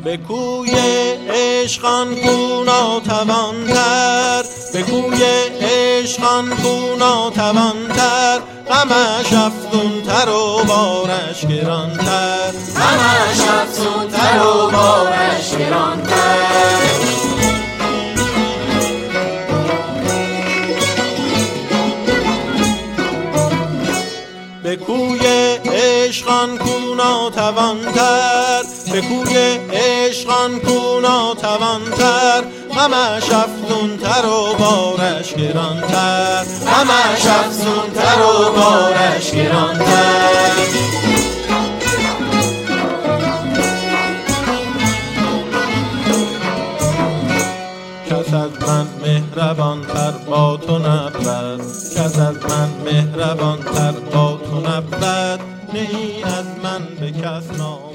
به کوی عشقان کو ناتوان‌تر، به کوی عشقان کو ناتوان‌تر، غمش افزون‌تر و بارش گران‌تر، غمش افزون‌تر و بارش گران‌تر. به کوی عشقان کو ناتوان‌تر، به کوی عشقان کو ناتوان‌تر، غمش افزون‌تر و بارش گران‌تر، غمش افزون‌تر و بارش گران‌تر. کس از من مهربان‌تر با تو نبود، کس از من مهربان‌تر با تو نبود، نه ای از من به کس